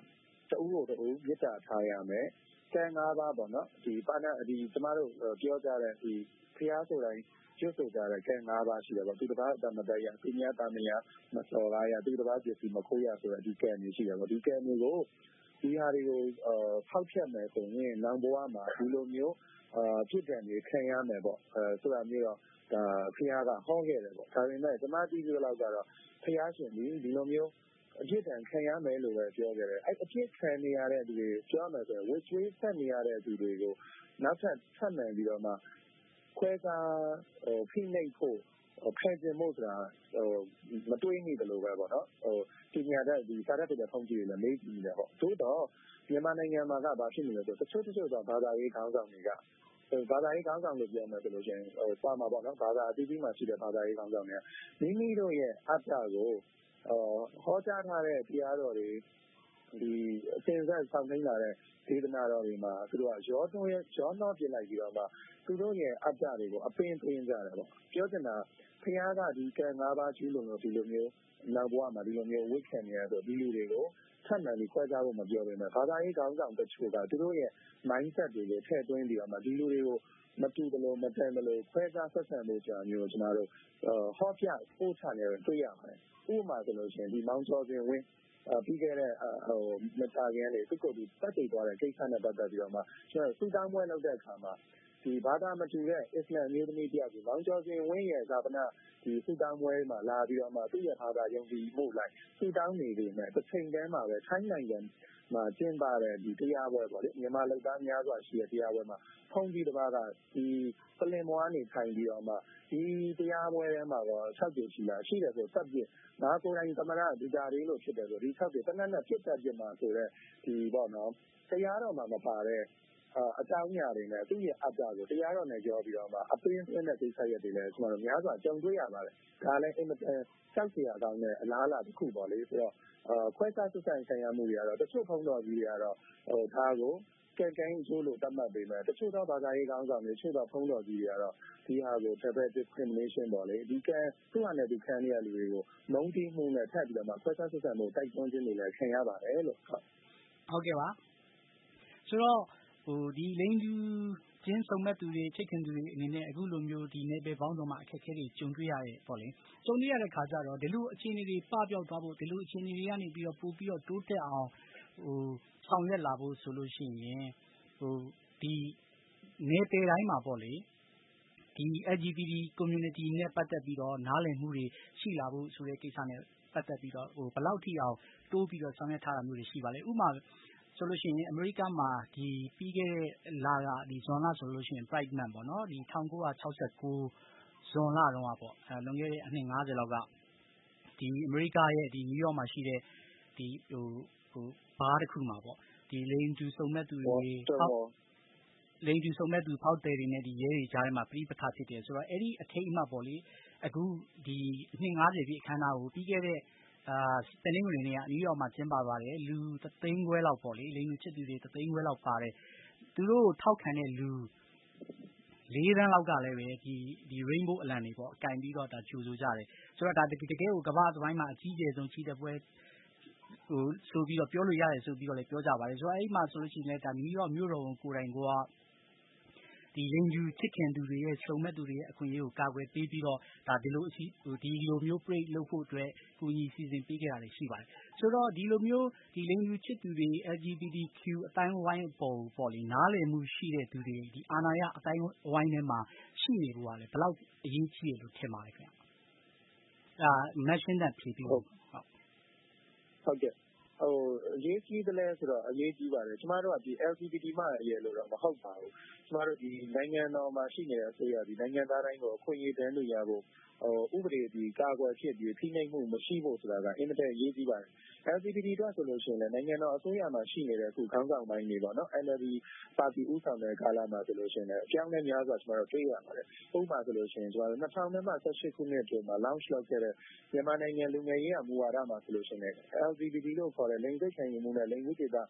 C: တဦးကိုတဦးမေတ္တာထားရမယ်။ကံ၅ပါးပေါ့နော်။ကျမတို့ပြောကြတဲ့ဘုရားကိုယ်တိုင်ကျွတ်ဆိုကြတဲ့ကံ၅ပါးရှိတယ်ပေါ့။သူတစ်ပါးအသက်မသက်ရ၊သူများသားမယားမစော်ကားရ၊သူတစ်ပါးပစ္စည်းမခိုးရဆိုတဲ့ဒီကံတွေရှိတယ်ပေါ့။ဒီကံတွေကိုဒီဟာတွေကိုဖောက်ဖျက်မယ်ဆိုရင်နောင်ဘဝမှာဒီလိုမျိုးပြစ်ဒဏ်တွေခံရမယ်ပေါ့ဆိုတာမျိုးတော့ဘုရားကဟောခဲ့တယ်ပေါ့။ဒါပေမဲ့ကျမသိသလောက်ကတော့ဘုရားရှင်ဒီလိုမျိုးအပြစ်ဒဏ်ခံရမယ်လို့ပဲပြောခဲ့တယ်။အပြစ်ခံနေရတဲ့သူတွေပြောမယ်ဆိုရင်ဝတ်ကျွေးဆက်နေရတဲ့သူတွေကိုနောက်ထပ်ထပ်မံပြီးတော့မှခွဲခြားဖိနှိပ်ဖို့ဖယ်ကျင်ဖို့ဆိုတာမတွေးမိသလိုပဲပေါ့နော်။ပညာတတ်စာတတ်တဲ့ထုံးကြီးတွေလည်းမေးကြည့်နေတယ်ပေါ့။သို့တော့မြန်မာနိုင်ငံမှာကဘာဖြစ်နေလဲဆိုတော့တချို့သောဘာသာရေးခေါင်းဆောင်တွေကဘာသာရေးခေါင်းဆောင်လို့ပြောမယ်ဆိုလို့ရှိရင်ပါမှာပေါ့နော်။ဘာသာအသီးသီးမှာရှိတဲ့ဘာသာရေးခေါင်းဆောင်တွေကမိမိတို့ရဲ့အတ္တကိုဟောကြားထားတဲ့တရားတော်တွေအစဉ်ဆက်ဆောင်သိမ်းလာတဲ့ဒေသနာတော်တွေမှာသူတို့ကရောနှောပစ်လိုက်ပြီးတော့မှသူတို့ရဲ့အတ္တတွေကိုအပင်သွင်းကြတယ်ပေါ့။ပြောချင်တာဘုရားကဒီကံ၅ပါးကျူးလွန်လို့ဒီလိုမျိုးနောက်ဘဝမှာဒီလိုမျိုးဝိခံနေရဆိုဒီလူတွေကိုထပ်မံပြီးခွဲခြားဖို့မပြောပေမဲ့ဘာသာရေးခေါင်းဆောင်တချို့ကသူတို့ရဲ့ mindset တွေကိုထည့်သွင်းပြီးတော့မှဒီလူတွေကိုမတူသလိုမတန်သလိုခွဲခြားဆက်ဆံဖို့ဆိုတာမျိုးကျွန်တော်တို့ဟောပြပို့ချနေတွေ့ရပါတယ်။ဥပမာဆိုလို့ရှိရင်ဒီမောင်ကျော်စဉ်ဝင်းပြီးခဲ့တဲ့မတာခင်လေသူ့ကိုယ်သူတက်တည်သွားတဲ့ကိစ္စနဲ့ပတ်သက်ပြီးတော့မှကျွန်တော်စူတောင်းပွဲလုပ်တဲ့အခါမှာဒီဘာသာမတူတဲ့အစ္စလမ်မျိုးသမီးတယောက်ကိုမောင်ကျော်စဉ်ဝင်းရဲ့ဇာပနာဒီစူတောင်းပွဲမှာလာပြီးတော့မှသူ့ရဲ့ဘာသာယုံကြည်မှုလိုက်စူတောင်းနေပေမဲ့တစ်ချိန်တည်းမှာပဲထိုင်းနိုင်ငံမှာကျင်းပတဲ့ဒီတရားပွဲပေါ့လေမြန်မာလူသားများစွာရှိတဲ့တရားပွဲမှာဖုန်ကြီးတစ်ပါးကဒီပလင်မွားနေထိုင်ပြီးတော့မှဒီတရားပွဲထဲမှာတော့6ကြိမ်ရှိတယ်ဆိုတပ်ပြစ်ငါကိုယ်တိုင်သမရဒီတာလေးလို့ဖြစ်တယ်ဆိုဒီ6ကြိမ်တနက်နဲ့ဖြစ်တတ်ပြစ်မှာဆိုတော့ဒီပေါ့နော်တရားတော်မှာမပါတဲ့အကြောင်းအရာတွေနဲ့သူ့ရဲ့အတ္တကိုတရားတော်နဲ့ပြောပြီးတော့မှအပင်းသွင်းတဲ့ကိစ္စရပ်တွေလည်းကျွန်တော်တို့များစွာကြုံတွေ့ရပါတယ်။ဒါလည်းအင်မတန်ကြောက်စရာကောင်းတဲ့အလားအလာတစ်ခုပေါ့လေဆိုတော့ခွဲခြားဆက်ဆံခံရမှုတွေကတော့တချို့ဘုံတော်ကြီးတွေကတော့ဒါကိုကဲအကျိုးလို့သတ်မှတ်ပေးမယ်တချို့သောဘာသာရေးခေါင်းဆောင်တွေတချို့သောဘုံတော်ကြီးတွေကတော့ဒီဟာကို double discrimination ပေါ့လေဒီကသူ့ဟာနဲ့သူခံရတဲ့လူတွေကိုမုန်းတီးမှုနဲ့ထပ်ပြီးတော့မှခွဲခြားဆက်ဆံမှုတိုက်တွန်းခြင်းတွေလည်းခံရပါတယ်လို့
B: ဟုတ်ကဲ့ပါဆိုတော့ဒီလိင်တူချင်းစုံမဲ့သူတွေချစ်ခင်သူတွေအနေနဲ့အခုလိုမျိုးဒီနယ်ပယ်ပေါင်းစုံမှာအခက်အခဲတွေကြုံတွေ့ရတယ်ပေါ့လေကြုံတွေ့ရတဲ့ခါကျတော့ဒီလိုအခြေအနေတွေပပျောက်သွားဖို့ဒီလိုအခြေအနေတွေကနေပြီးတော့ပို့ပြီးတော့တိုးတက်အောင်ဆောင်ရွက်လာဖို့ဆိုလို့ရှိရင်ဒီနယ်ပယ်တိုင်းမှာပေါ့လေဒီ LGBT community နဲ့ပတ်သက်ပြီးတော့နားလည်မှုတွေရှိလာဖို့ဆိုတဲ့ကိစ္စနဲ့ပတ်သက်ပြီးတော့ဘယ်လောက်ထိအောင်တိုးပြီးတော့ဆောင်ရွက်ထားတာမျိုးတွေရှိပါလဲဥပမာဆိုလို့ရှိရင်အမေရိကမှာဒီပြီးခဲ့တဲ့လကဒီဇွန်လဆိုလို့ရှိရင် Pride Month ပေါ့နော်ဒီ1969ဇွန်လတုန်းကပေါ့လွန်ခဲ့တဲ့အနှစ်50လောက်ကဒီအမေရိကရဲ့ဒီနယူးယောက်မှာရှိတဲ့ဒီဘားတစ်ခုမှာပေါ့ဒီလိင်တူစုံမဲ့သူတွေလိင်တူစုံမဲ့သူဖောက်တယ်တွေနဲ့ဒီရဲတွေကြားထဲမှာပြိပခါဖြစ်တယ်ဆိုတော့အဲ့ဒီအထိတ်အမှတ်ပေါ့လေအခုဒီအနှစ်50ပြည့်အခမ်းအနားကိုပြီးခဲ့တဲ့တနင်္ဂနွေနေ့ကနယူးယောက်မှာကျင်းပသွားတယ်လူ3သိန်းခွဲလောက်ပေါ့လေလိင်တူချစ်သူတွေ3သိန်းခွဲလောက်ပါတယ်သူတို့ထောက်ခံတဲ့လူ4 သန်းလောက်ကလည်းပဲဒီ rainbow အလံတွေပေါ့အကင်ပြီးတော့ဒါကြိုဆိုကြတယ်ဆိုတော့ဒါတကယ်ကိုကမ္ဘာ့သမိုင်းမှာအကြီးကျယ်ဆုံးချီးတဲ့ပွဲဆိုပြီးတော့ပြောလို့ရတယ်ဆိုပြီးတော့လည်းပြောကြပါတယ်ဆိုတော့အဲ့မှာဆိုလို့ရှိရင်လည်းဒါနယူးယောက်မြို့တော်ဝန်ကိုယ်တိုင်ကဒီလိင်တူချစ်ခင်သူတွေရဲ့စုံမဲ့သူတွေရဲ့အခွင့်အရေးကိုကာကွယ်ပေးပြီးတော့ဒါဒီလိုမျိုး parade လုပ်ဖို့အတွက်ကိုကြီးစီစဉ်ပေးခဲ့တာလည်းရှိပါတယ်ဆိုတော့ဒီလိုမျိုးဒီလိင်တူချစ်သူတွေ LGBTQ အတိုင်းဝိုင်းပေါ်ပေါ့လေနားလည်မှုရှိတဲ့သူတွေဒီအာဏာရအတိုင်းဝိုင်းထဲမှာရှိနေဖို့ကလည်းဘယ်လောက်အရေးကြီးတယ်လို့ထင်ပါလဲခင်ဗျmachine နဲ့ဖြည့်ပြီး
C: ဟုတ်ကဲ့အရေးကြီးတယ်လဲဆိုတော့အရေးကြီးပါတယ်ကျမတို့ကဒီ LGBT မှအရေးလို့တော့မဟုတ်ပါဘူးကျမတို့ဒီနိုင်ငံတော်မှာရှိနေတဲ့အစိုးရဒီနိုင်ငံသားတိုင်းကိုအခွင့်အရေးတန်းတူရဖို့ဥပဒေဒီကာကွယ်ဖြစ်ပြီးဖိနှိပ်မှုမရှိဖို့ဆိုတာကအင်မတန်အရေးကြီးပါတယ် LGBT တော့ဆိုလို့ရှိရင်လည်းနိုင်ငံတော်အစိုးရမှာရှိနေတဲ့အခုခေါင်းဆောင်ပိုင်းတွေပေါ့နော် NLD ပါတီဦးဆောင်တဲ့ကာလမှာဆိုလို့ရှိရင်လည်းအပြောင်းအလဲများစွာကျမတို့တွေ့ရပါတယ်ဥပမာဆိုလို့ရှိရင်ကျမတို့2018ခုနှစ်အတွင်းမှာ launch လုပ်ခဲ့တဲ့မြန်မာနိုင်ငံလူငယ်ရေးမူဝါဒမှာဆိုလို့ရှိရင်လည်း LGBT လို့ခေါ်တဲ့လိင်စိတ်ခံယူမှုနဲ့လိင်ဝိသေသ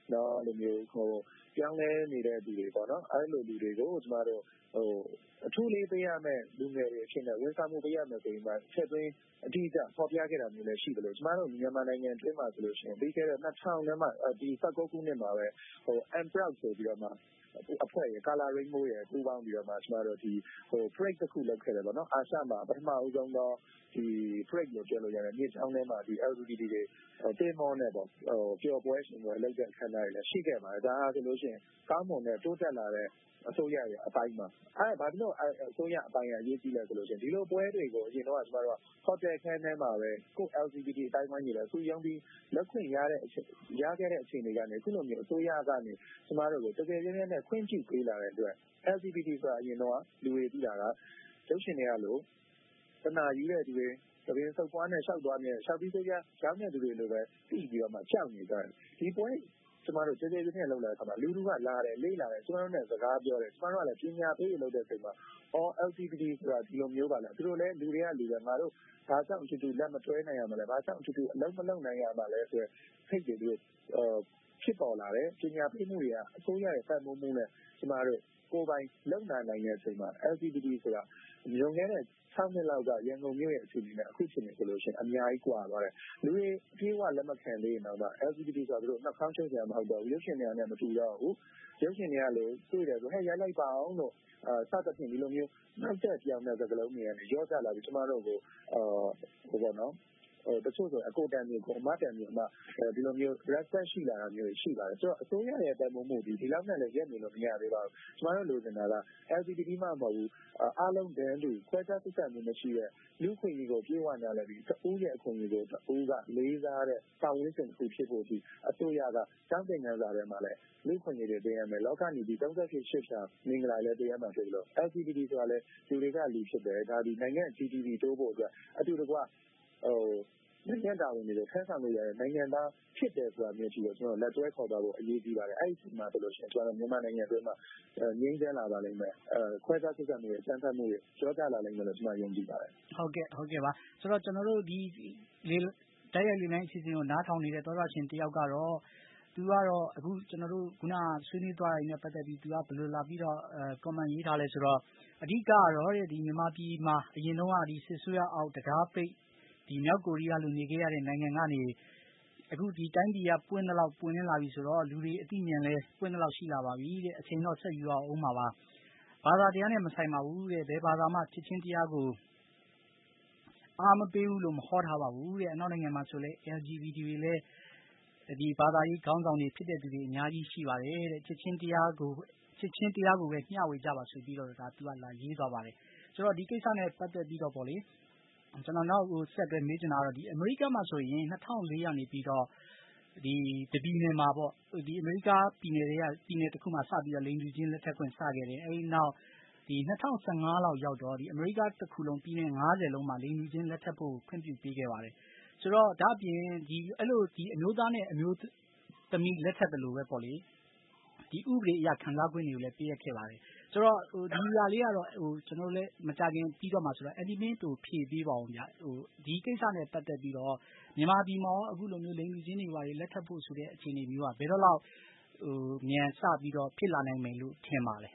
C: နော်လိုမျိုးပြောင်းလဲနေတဲ့သူတွေပေါ့နော်အဲ့လိုလူတွေကိုကျမတို့အထူးလေးပေးရမယ်လူငယ်တွေအဖြစ်နဲ့ဝန်ဆောင်မှုပေးရမယ်ဆိုရင်မှဆက်သွင်းအတိအကျဖော်ပြခဲ့တာမျိုးလည်းရှိတယ်လို့ကျမတို့မြန်မာနိုင်ငံအတွင်းမှာဆိုလို့ရှိရင်ပြီးခဲ့တဲ့2000ထဲမှာဒီ19ခုနှစ်မှာပဲAmproud ဆိုပြီးတော့မှအဖွဲ့ရ Color Rainbow ရပူးပေါင်းပြီးတော့မှကျမတို့ဒီparade တစ်ခုလုပ်ခဲ့တယ်ပေါ့နော်အာရှမှာပထမဦးဆုံးတော့ဒီ parade လို့ပြောလို့ရတယ်မြေချောင်းထဲမှာဒီ LGBT တွေတင်းမောနဲ့ပေါ့ပျော်ပွဲရှင်ပွဲလုပ်တဲ့အခမ်းအနားတွေလည်းရှိခဲ့ပါတယ်ဒါဆိုလို့ရှိရင်ကောင်းမွန်တဲ့တိုးတက်လာတဲ့အစိုးရရဲ့အပိုင်းမှာဘာဖြစ်လို့အစိုးရအပိုင်းကအရေးကြီးလဲဆိုလို့ရှိရင်ဒီလိုပွဲတွေကိုအရင်တော့ကျမတို့က hotel ခန်းထဲမှာပဲကို LGBT အတိုင်းဝိုင်းကြီးလည်းစူးရုံးပြီးလက်ခွင့်ရခဲ့တဲ့အခြေအနေကနေအခုလိုမျိုးအစိုးရကနေကျမတို့ကိုတကယ်ချင်းနဲ့ခွင့်ပြုပေးလာတဲ့အတွက် LGBT ဆိုတာအရင်တော့လူတွေသိတာကရုပ်ရှင်တွေကလို့တနာယူတဲ့သူတွေတပင်းစုပ်ပွားနဲ့ရှောက်သွားမြဲရှောက်ပြီးဆိုကြရောင်းတဲ့သူတွေလိုပဲပြီးပြီးတော့မှကြောက်နေကြတယ်ဒီပွဲကျမတို့တကယ်ချင်းလောက်လာတဲ့အခါမှာလူကလာတယ်လေးလာတယ်ကျမတို့နဲ့စကားပြောတယ်ကျမတို့ကလည်းပညာပေးလုပ်တဲ့အချိန်မှာLGBT ဆိုတာဒီလိုမျိုးပါလားသူတို့လည်းလူတွေကလူပဲငါတို့ဘာကြောင့်အတူတူလက်မတွဲနိုင်ရမလဲဘာကြောင့်အတူတူအလုံးမလုံးနိုင်ရမလဲဆိုတော့ဖိတ်တယ်သူတို့ဖြစ်ပေါ်လာတယ်ပညာပေးမှုတွေကအစိုးရရဲ့ပတ်မိုးမှုနဲ့ကျမတို့ကိုယ်ပိုင်လုံနိုင်တဲ့အချိန်မှာ LGBT ဆိုတာညုံခဲ့တဲ့6နှစ်လောက်ကရန်ကုန်မြို့ရဲ့အခြေအနေနဲ့အခုချိန်နေဆိုလို့ရှိရင်အများကြီးကွာသွားတယ်လူတွေအပြေးအဝလက်မခံသေးရင်တော့ LGBT ဆိုတာသူတို့နှောက်ခေါင်းချုပ်စရာမဟုတ်တော့ဘူးရုပ်ရှင်တွေကလည်းမတူတော့ဘူးရုပ်ရှင်တွေကလို့တွေ့တယ်ဆိုဟဲ့ရိုက်လိုက်ပါအောင်လို့စသဖြင့်ဒီလိုမျိုးနောက်တဲ့ပြောင်းတဲ့စကားလုံးတွေကနေရောကြလာပြီးကျမတို့ကိုဟိုပေါ့နော်တချို့ဆိုအကိုတန်မျိုးကိုအမတန်မျိုးအမဒီလိုမျိုး respect ရှိလာတာမျိုးရှိပါတယ်ဆိုတော့အစိုးရရဲ့ပတ်မှုဒီလောက်နဲ့လည်းရက်နေလို့မရသေးပါဘူးကျမတို့လိုချင်တာက LGBT မှမဟုတ်ဘူးအားလုံးတန်းတူခွဲခြားဆက်ဆံမှုမရှိတဲ့လူခွင့်ရေးကိုပြေဝနာလည်းပြီးတဦးရဲ့အခွင့်အရေးကိုတဦးကလေးစားတဲ့တာဝန်ရှင်တစ်ခုဖြစ်ဖို့ဒီအစိုးရကတောင်းတင်ကြစားတယ်မှာလည်းလူခွင့်ရေးတွေပေးရမယ်လောကနီဒီ38ရှစ်မင်္ဂလာလည်းပေးရမှာဖြစ်လို့ LGBT ဆိုတာလည်းလူတွေကလူဖြစ်တယ်ဒါဒီနိုင်ငံ GDP တိုးဖို့အတွက်အတူတကွနိုင်ငံတာဝန်တွေကိုဖန်ဆောင်လို့ရတဲ့နိုင်ငံသားဖြစ်တယ်ဆိုတာမျိုးရှိတော့ကျွန်တော်လက်တွဲခေါ်သွားဖို့အရေးကြီးပါတယ်အဲ့ဒီမှာဆိုလို့ရှိရင်ကျွန်တော်မြန်မာနိုင်ငံအတွင်းမှာငြိမ်းချမ်းလာပါလိမ့်မယ်ခွဲခြားဆက်ဆံမှုတွေစံဖတ်မှုတွေကြောကြလာလိမ့်မယ်လို့ကျွန်တော်ယုံကြည်ပါတယ်
B: ဟုတ်ကဲ့ပါဆိုတော့ကျွန်တော်တို့ဒီတိုက်ရိုက်လေးလိုင်းအစီအစဉ်ကိုနားထောင်နေတဲ့သောတာရှင်တယောက်ကတော့သူကတော့အခုကျွန်တော်တို့ခုနဆွေးနွေးသွားတာနဲ့ပတ်သက်ပြီးသူကဘယ်လိုလာပြီးတော့ comment ရေးထားလဲဆိုတော့အဓိကကတော့ဒီမြန်မာပြည်မှာအရင်တော့ဒီစစ်ဆွေးရအောင်တကားပိတ်ဒီမြောက်ကိုရီးယားလိုနေခဲ့ရတဲ့နိုင်ငံကနေအခုဒီတိုင်းပြည်ကပွင့်တော့ပွင့်လင်းလာပြီဆိုတော့လူတွေအသိဉာဏ်လဲပွင့်တော့ရှိလာပါပြီတဲ့အချိန်တော့ဆက်ယူရအောင်ပါဘာသာတရားနဲ့မဆိုင်ပါဘူးတဲ့ဘယ်ဘာသာမှချစ်ချင်းတရားကိုအားမပေးဘူးလို့မဟောထားပါဘူးတဲ့အနောက်နိုင်ငံမှာဆိုလဲ LGBT တွေလည်းဒီဘာသာရေးခေါင်းဆောင်တွေဖြစ်တဲ့သူတွေအများကြီးရှိပါတယ်တဲ့ချစ်ချင်းတရားကိုပဲမျှဝေကြပါဆိုပြီးတော့ဒါသူကလာရေးသွားပါတယ်ဆိုတော့ဒီကိစ္စနဲ့ပတ်သက်ပြီးတော့ပေါ့လေကျွန်တော်နောက်ဆက်တွဲမေးချင်တာတော့ဒီအမေရိကမှာဆိုရင်2004ရာနေပြီးတော့ဒီတပြည်နယ်မှာပေါ့ဒီအမေရိကပြည်နယ်တစ်ခုမှာစပြီးတော့လိင်တူချင်းလက်ထပ်ခွင့်စခဲ့တယ်အဲဒီနောက်ဒီ2015လောက်ရောက်တော့ဒီအမေရိကတစ်ခုလုံးပြည်နယ်90လုံးမှာလိင်တူချင်းလက်ထပ်ဖို့ခွင့်ပြုပေးခဲ့ပါတယ်ဆိုတော့ဒါအပြင်ဒီအဲ့လိုဒီအမျိုးသားနဲ့အမျိုးသမီးလက်ထပ်တယ်လို့ပဲပေါ့လေဒီဥပဒေအရခံစားခွင့်တွေကိုလည်းပေးရခဲ့ပါတယ်ဆိုတော့ဒီနေရာလေးကတော့ကျွန်တော်လည်းမကြခင်ပြီးတော့မှဆိုတော့အန်တီမင်းတို့ဖြည့်ပေးပါအောင်ဗျဒီကိစ္စနဲ့ပတ်သက်ပြီးတော့မြန်မာပြည်မှာအခုလိုမျိုးလိင်လူချင်းတွေပါလက်ထပ်ဖို့ဆိုတဲ့အခြေအနေမျိုးကဘယ်တော့လောက်မြန်စပြီးတော့ဖြစ်လာနိုင်မယ်လို့ထင်ပါလဲ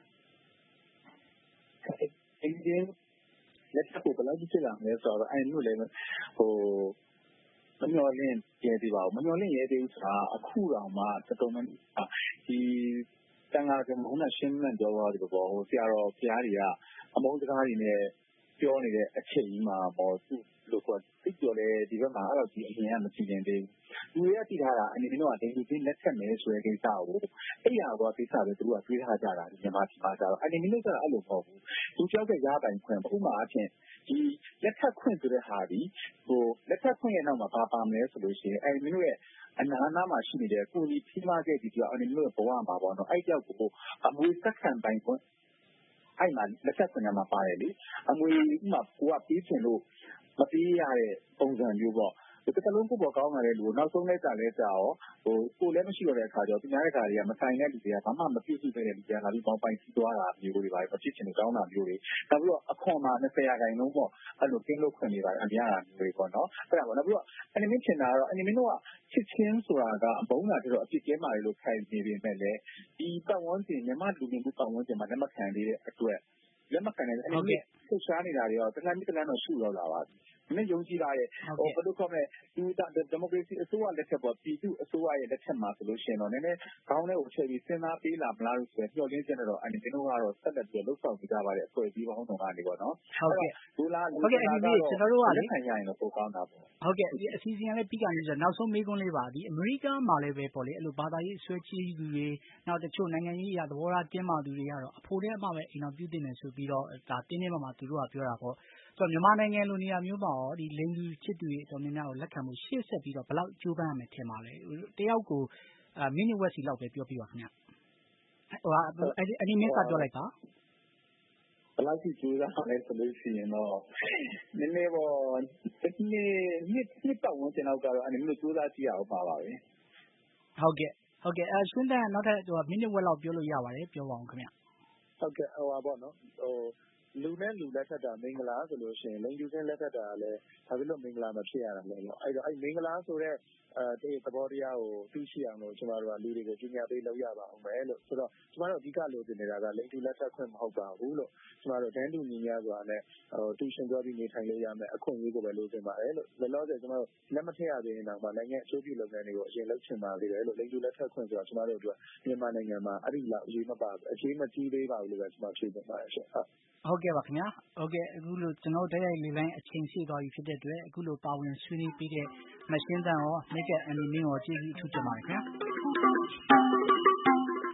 D: အင်းဒီလက်ထပ်ဖို့ဘယ်လောက်ဖြစ်လာမလဲဆိုတော့အဲ့လိုလည်းမမျော်လင့်ရသေးပါဘူးမမျော်လင့်ရသေးဘူးဆိုတာအခုတော့မှတော်တော်များဒီတန်ခါကမဟုတ်နဲ့ရှင်းမှန်ပြောသွားတယ်ပေါ့ဆရာတော်ဘုရားတွေကအမုန်းစကားတွေနဲ့ပြောနေတဲ့အချိန်ကြီးမှာပေါ့သူ့လို့ဆိုသိပြောလဲဒီဘက်မှာအဲ့တော့ဒီအရင်ကမကြည့်ရင်သေးဘူးလူတွေကသိထားတာအနေနဲ့တော့ဒိန်လူချင်းလက်ထက်မယ်ဆိုတဲ့ကိစ္စကိုအဲ့ရတော့ကိစ္စပဲသူကတွေးထားကြတာဒီမြန်မာပြည်မှာကျတော့အနေနဲ့ကတော့အဲ့လိုမဟုတ်ဘူးသူကြောက်တဲ့ရပိုင်ခွင့်ဥပမာအဖြစ်ဒီလက်ထက်ခွင့်ဆိုတဲ့ဟာဒီလက်ထက်ခွင့်ရဲ့နောက်မှာပါမလဲဆိုလို့ရှိရင်အဲ့မင်းတို့ရဲ့အနာမှာရှိနေတဲ့ကိုကြီးဖိမခဲ့ဒီပြောအနေနဲ့ဘဝမှာပေါ့နော်အဲ့ကြောက်ကိုအမွေသက်ခံပိုင်ခွင့်အဲ့မှာလက်ထက်ခွင့်မှာပါတယ်လေအမွေဥမာကိုကပေးချင်လို့မပေးရတဲ့ပုံစံမျိုးပေါ့တစ်သက်လုံးကိုပေါ်ကောင်းလာတဲ့လူကိုနောက်ဆုံးလဲကြာရောကိုလည်းမရှိတော့တဲ့အခါကျတော့သူများတဲ့ခါတွေကမဆိုင်တဲ့လူတွေကဘာမှမပြုစုခဲ့တဲ့လူတွေကလာပြီးပေါင်းပိုင်စီးသွားတာမျိုးတွေပါမဖြစ်ချင်လို့ကောင်းတာမျိုးတွေနောက်ပြီးတော့အခွန်မှာ20%ပေါ့အဲ့လိုကင်းလို့ခွင့်နေပါတယ်အများအားမျိုးတွေပေါ့နော်အဲ့ဒါပေါ့နောက်ပြီးတော့အနိမင်းချင်တာကတော့အနိမင်းတို့ကချစ်ချင်းဆိုတာကဘုံလာတော့အပြစ်ကဲမာတယ်လို့ခိုင်နေပေမဲ့လည်းဒီပတ်ဝန်းကျင်မြန်မာလူမျိုးပတ်ဝန်းကျင်မှာလက်မခံသေးတဲ့အတွက်လက်မခံတဲ့အနိမင်းဆက်ရှားနေတာတွေရောတလန်းတော့ရှုတော့လာပါပြီမင်းယုံကြည်လာတဲ့ဘယ်လိုခေါ်မလဲဒီမိုကရေစီအစိုးရလက်ထက်ပေါ်ပြည်သူအစိုးရရဲ့လက်ထက်မှာဆိုလို့ရှိရင်တော့နည်းနည်းခေါင်းထဲကိုချိန်ပြီးစဉ်းစားပေးလာမလားလို့ဆိုတော့မျှော်လင့်ချက်နဲ့တော့အနိမင်းတို့ကတော့ဆက်လက်ပြီးလှုပ်ဆောင်ကြပါတဲ့အဖွဲ့အစည်းပေါင်းစုံကနေပေါ့နော်
B: ဟုတ်ကဲ့
D: ဘူလာ
B: ဟုတ်ကဲ့ကျွန်တော်တို့က
D: လက်ခံရရင်တော့ပိုကောင်းတာပေါ့
B: ဟုတ်ကဲ့ဒီအစီအစဉ်ကလည်းပြီးကြပြီဆိုတော့နောက်ဆုံးမေးခွန်းလေးပါဒီအမေရိကမှာလည်းပဲပေါ့လေအဲ့လိုဘာသာရေးဆွဲချီးသူတွေနောက်တချို့နိုင်ငံရေးအရာသဘောထားတင်းမာသူတွေကတော့အဖို့ထဲအမှပဲအိမ်တော်ပြုတင်တယ်ဆိုပြီးတော့ဒါတင်းတင်းမာသူတို့ကပြောတာပေါ့ဆိုတော့မြန်မာနိုင်ငံလိုနေရာမျိုးမှာရောဒီလိင်တူချစ်သူတွေအတော်များများကိုလက်ခံမှုရှေ့ဆက်ပြီးတော့ဘယ်လောက်ကြိုးပမ်းရမယ်ထင်ပါလဲတယောက်ကိုမိနစ်ဝက်စီလောက်ပဲပြောပြပါခင်ဗျအနိမင်းကပြောလိုက်ပါ
D: ဘယ်လောက်ကြိုးစားလဲဆိုလို့ရှိရင်တော့နည်းနည်းပေါ့နှစ်ပတ်ဝန်းကျင်လောက်ကတော့အနေနဲ့ကြိုးစားကြည့်ရအောင်ပါပဲ
B: ဟုတ်ကဲ့ရှင်းတဲ့နောက်ထပ်မိနစ်ဝက်လောက်ပြောလို့ရပါတယ်ပြောပါအောင်ခင်ဗျ
C: ဟုတ်ကဲ့ပေါ့နော်လူနဲ့လူလက်ထက်တာမင်္ဂလာဆိုလို့ရှိရင်လိင်တူချင်းလက်ထက်တာလည်းဘာဖြစ်လို့မင်္ဂလာမဖြစ်ရတာလဲလို့အဲ့တော့အဲ့မင်္ဂလာဆိုတဲ့ဒီသဘောတရားကိုသိရှိအောင်လို့ကျမတို့ကလူတွေကိုပညာပေးလုပ်ရပါအောင်မယ်လို့ဆိုတော့ကျမတို့အဓိကလိုချင်နေတာကလိင်တူလက်ထက်ခွင့်မဟုတ်ပါဘူးလို့ကျမတို့တန်းတူညီမျှစွာနဲ့တူရှင်ပြောပြီးနေထိုင်လို့ရမယ်အခွင့်အရေးကိုပဲလိုချင်ပါတယ်လို့လောလောဆယ်ကျမတို့လက်မထည့်ရသေးရင်တော့နိုင်ငံအကျိုးပြုလုပ်ငန်းတွေကိုအရင်လုပ်ချင်ပါသေးတယ်လို့လိင်တူလက်ထက်ခွင့်ဆိုတော့ကျမတို့အတွက်မြန်မာနိုင်ငံမှာအဲ့ဒီလောက်အရေးမပါအရေးမကြီးသေးပါဘူးလို့ပဲကျမဖြေချင်ပါတယ်ရှင်
B: ဟုတ်ကဲ့ပါခင်ဗျာဟုတ်ကဲ့အခုလိုကျွန်တော်တိုက်ရိုက်လေလိုင်းအချိန်ရှိသွားပြီဖြစ်တဲ့အတွက်အခုလိုပါဝင်ဆွေးနွေးပေးတဲ့မရှင်းတန်ရောမိကအန်နီမင်းရောကျေးဇူးအထူးတင်ပါတယ်ခင်ဗျာ